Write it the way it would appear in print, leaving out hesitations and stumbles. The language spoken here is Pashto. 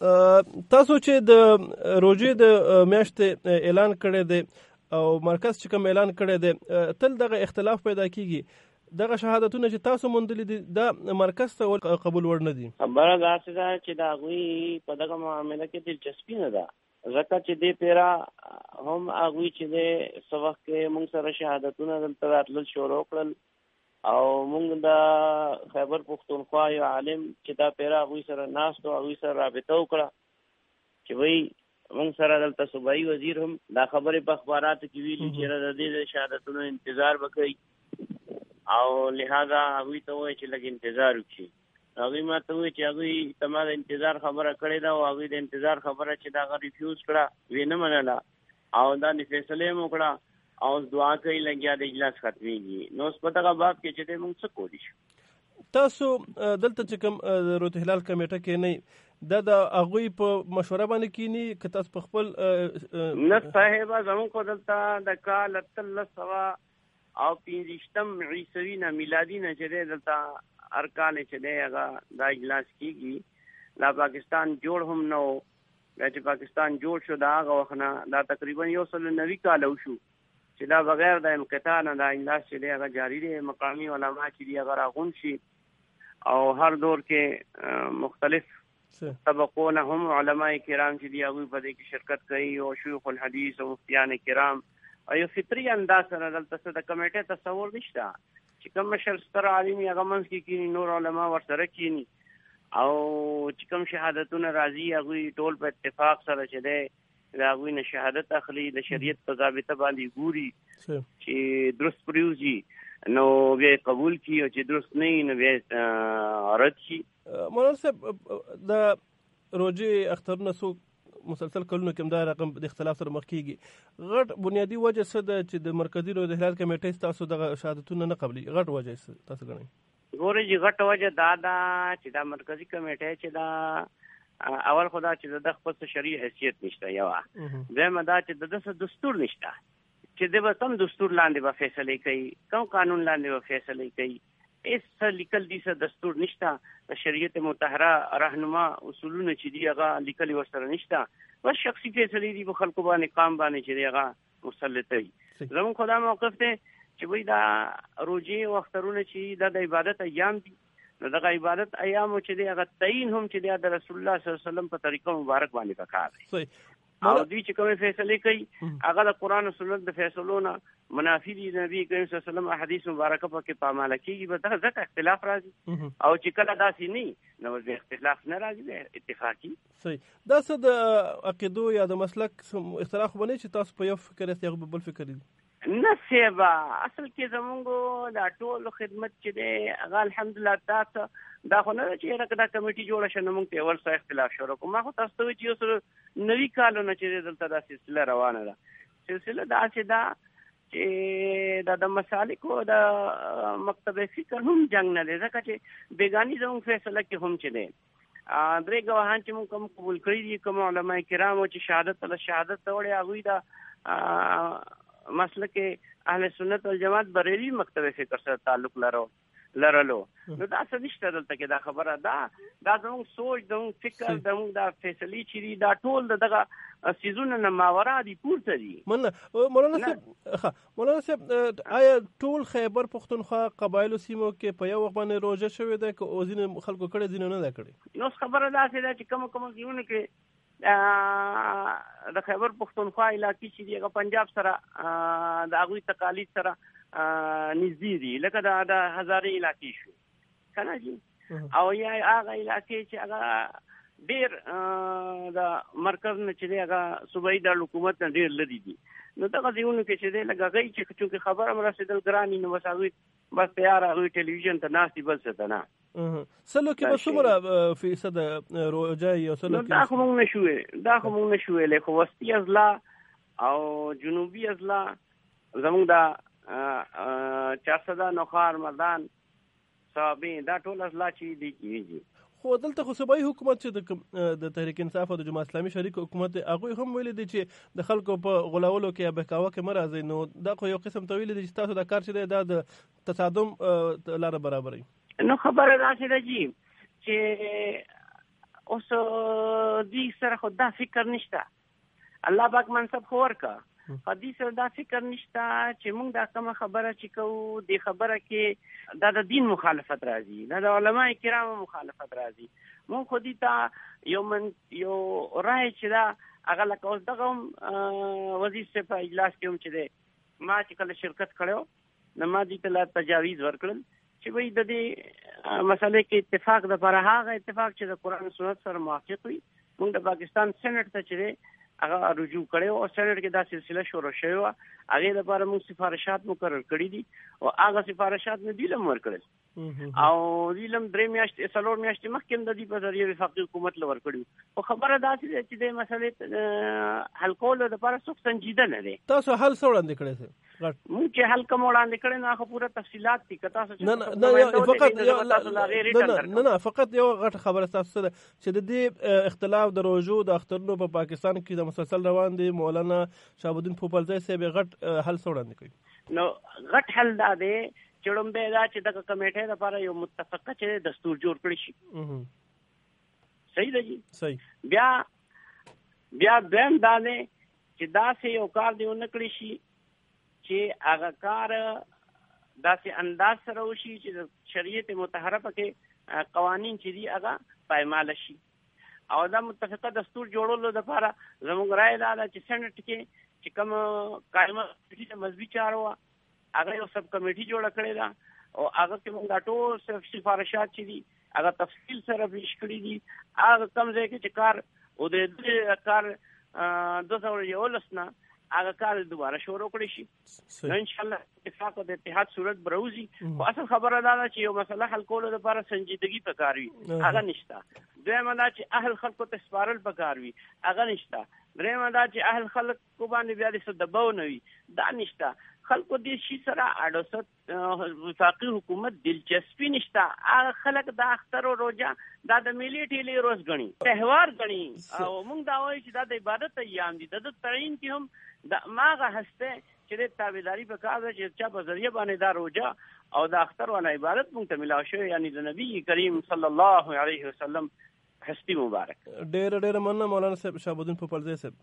تاسو چې د روژې د میاشتې اعلان کړی دی او مرکز چې کوم اعلان کړی دی، تل دغه اختلاف پیدا کیږي. دغه شهادتونه چې تاسو موندلي دي دا مرکز ته قبول وړ نه دي. خبره داسې ده چې د هغوی په دغه معامله کې دلچسپي نه ده، ځکه چې دې پیرا هم هغوی چې د څه وخت کې موږ سره شهادتونه دلته راتلل شروع کړل او موږ د خیبر پښتونخوا یو عالم چې دا پیرا هغوی سره ناست و، هغوی سره رابطه وکړه چې وایي موږ سره دلته صوبایي وزیر هم دا خبرې په اخباراتو کې ویلي چې د دې د شهادتونو انتظار وکړي او لہذا هغوی ته وایي چې لږ انتظار وکړي. هغوی ما ته وایي چې هغوی ته ما د انتظار خبره کړې ده او هغوی د انتظار خبره چې دا هغه ریفیوز کړه، ویې نه منله او دا د فیصلې هم وکړه او دعا کوي لګیا د اجلاس ختمېږي. نو اوس په دغه باب کې چې دی موږ څه کولی شو. تاسو دلته چې کوم روت هلال کمیټه کې نه دا د هغوی په مشوره باندې کینی که تاسو په خپل نه صاحبه زموږ خو دلته د کال 1300 او 15 عیسوي نه میلادي نه چې دی دلته هر کال چې دی هغه دا اجلاس کېږي. دا پاکستان جوړ هم نه و، بیا چې پاکستان جوړ شو دا هغه وخت نه دا تقریبا 190 کاله وشو چې دا بغیر د انقطاع نه دا اجلاس چې دی هغه جاري دی. مقامي علما چې دی هغه راغون شي او هر دور کې مختلف طبقونه هم علماء کرام چې دی هغوی په دې کې شرکت کوي او شیوخ الحدیث او مفتیان کرام او یو فطري انداز سره دلته څه د کمیټې تصور نشته چې کوم مشر ستر عالم یې هغه منځ کې کینی، نور علما ورسره کینی او چې کوم شهادتونه راځي هغوی ټول په اتفاق سره چې دی د هغوی نه شهادت اخلي، د شریعت په ضابطه باندې ګوري چې درست پریوزي نو بیا قبول کی او چې درست نه نو بیا رد شي. مولانا صاحب د روژې اخترونه څو مسلسل کلونو کې دا رقم د اختلاف سره مخ کیږي، غټ بنیادی وجه څه ده چې د مرکزي روت هلال کمیټې تاسو دغه شهادتونه نه قبلي؟ غټ وجه څه تاسو ګڼئ؟ ګورئ چې غټ وجه دا ده چې دا مرکزي کمیټه چې دا اول خدا چې د خپل شرعي حیثیت نشته، یو دویمه دا چې د دستور نشته چې د کوم دستور لاندې به فیصله کوي، کوم قانون لاندې به فیصله کوي. اس لیکل دي څه دستور نشته، د شریعت مطهره رهنما اصولونه چې دی هغه لیکل ورسره نشته، بس شخصي فیصله دي په خلکو باندې قام باندې چې دی هغه مسلط وي. زموږ خدا موقف دی چې وایي دا روژې او اخترونه چې دا د عبادت ایام دي، نو دغه عبادت ایامو چې دی هغه تعین هم چې دی د رسول الله صلی الله علیه وسلم په طریقه مبارک باندې پکار دی او دوی چې کومې فیصلې کوي هغه د قرآن او سنت د فیصلو نه منافي دي. نبی کریم صلی الله علیه وسلم احادیث مبارکه پکې پامال کېږي، به دغه ځکه اختلاف راځي او چې کله داسې نه نو د اختلاف نه راځي، د اتفاقي. صحیح. دا څه د عقیدو یا د مسلک اختلاف باندې چې تاسو په یو فکر یاست یا بل فکر دي؟ نه سیبا اصل کې زمونږ دا ټول خدمت چې دی هغه الحمدلله تاسو دا خو نه چې راکړه دا کمیټي جوړه شنه موږ ته ول څه اختلاف شروع کوم. ما خو تاسو ته چې اوس 90 کالونه چې دلته دا سلسله روانه ده، سلسله دا چې دا چې د مسالکو د مکتب فکر هم جنگ نه دی، ځکه چې بیگانی زموږ فیصله کې هم چې دی درې ګواهان چې موږ کوم قبول کړي دي، کوم علما کرامو چې شهادت له شهادت ته وړي هغوی دا مسلک اهل سنت والجماعت بریلی مکتب فکر سره تعلق لرلو. نو دا څه نشته دلته کې دا خبره دا زموږ سوچ زموږ فکر زموږ دا فیصلې چې دي دا ټول دغه سیزونه نه ماورا دي پورته دي. مولانا صاحب آیا ټول خیبر پښتونخوا قبایلو سیمو کې په یو وخت باندې روژه شوې ده که ځینې خلکو کړې ځینې نه ده کړې؟ نو خبره داسې ده چې کوم ځایونه کې د خیبر پښتونخوا علاقې چې دی هغه پنجاب سره د هغوی تقالید سره نږدې دي، لکه د هزارې علاقې شو که نه جي، او یا هغه علاقې چې هغه ډېر د مرکز نه چې دی هغه صوبایي دارالحکومت نه ډېر لرې دي. نو دغه ځایونو کې چې دی لږ هغوی چې چونکې خبره هم رسېدل ګران وي نو بس هغوی بس تیار هغوی ټلویزیون ته ناست دي، بل څه ته نه. سلو کې به څومره فیصد روژه یا سلو کې؟ دا خو موږ نه شو ویلی، خو وسطي اضلاع او جنوبي اضلاع زموږ دا چارسده، نوخار، مردان، صوابین دا ټول اضلاع چې دي کېږي. خو دلته خو صوبایي حکومت چې د تحریک انصاف او د جماعت اسلامي شریک حکومت هغوی هم ویلي دي چې د خلکو په غولولو کې یا بهکاوه کې مه راځئ، نو دا خو یو قسم ته ویلي دي چې تاسو دا کار چې دی دا د تصادم لاره برابروي. نو خبره داسې ده چې اوس دوی سره خو دا فکر نشته، الله پاک منصب خو ورکا، دوی سره دا فکر نشته چې موږ دا کومه خبره چې کوو د خبره کې دا د دین مخالفت راځي، دا د علما کرامو مخالفت راځي. موږ خو دې ته یو رای چې دا هغه لکه اوس دغه وزیر صاحب په اجلاس کې هم چې دی ما چې کله شرکت کړی نو ما دې ته لا تجاویز ورکړل چې وایي د دې مسلې کې اتفاق دپاره هغه اتفاق چې د قرآن سنت سره موافق وي. موږ د پاکستان سینټ ته چې دی هغه رجوع کړی او سینټ کې دا سلسله شروع شوې وه، هغې لپاره موږ سفارشات مقرر کړي دي او هغه سفارشات مې دوی له ورکړل او دوی له 3 میاشتې 4 میاشتې مخکې هم د دې په ذریعه وفاقي حکومت له ورکړي. خو خبره داسې ده چې د مسلې حل کولو لپاره څوک سنجیده نه دی. تاسو حل څه وړاندې کړی دی؟ موږ چې حل کوم وړاندې کړی نو هغه پوره تفصیلات دي که تاسو نه فقط یو غټه خبره تاسو ده چې د دې اختلاف د روژو د اخترونو په پاکستان کې د مسلسل روان دي. مولانا شهاب الدین پوپلزی صاحب غټ حل څه وړاندې کوي؟ نو غټ حل دا دی چې لومبی دا چې دغه کمیټې لپاره یو متفقه چې دستور جوړ کړی شي. صحیح ده جی؟ صحیح. بیا دویم دا دی چې داسې یو کار دی ونه کړی شي چې هغه کار داسې انداز سره وشي چې د شریعت مطهره پکې قوانین چې دي هغه پایماله شي. او دا متفقه دستور جوړولو لپاره زموږ رایه دا ده چې سینټ کې چې کوم قائمه کمیټې د مذهبي چارو هغه یو سب کمیټي جوړه کړې ده او هغه کې موږ دا ټول سفارشات چې دي هغه تفصیل سره پیش کړي دي. هغه کوم ځای کې چې کار او د دې کار 2011 نه هغه کار دوباره شروع کړی شي نو ان شاء الله اتفاق او اتحاد صورت بروزي. خو اصل خبره دا ده چې یو مسله حل کولو لپاره سنجیدګي پکار وي، هغه نشته. دویمه دا چې اهل خلکو ته سپارل پکار وي، هغه نشته. دریمه دا چې اهل خلکو باندې بیا د څه دباو نه وي، دا نشته. خلکو دې شي سره اډوست وفاقي حکومت دلچسپي نشته. هغه خلک د اختر او روزه دا د ملي ټیلې روز غني، تهوار غني او موږ دا وایو چې دا د عبادت ایام دي. د تعین کې هم د ماغه هسته چې د تابعداري په کار ده چې چا په ذریعہ باندې دا روزه او د اختر ولا عبادت موږ ته ملاو شوی، یعنی د نبی کریم صلی الله علیه وسلم هستی مبارک. ډېر مننه مولانا صاحب شهاب الدین پوپلزی صاحب.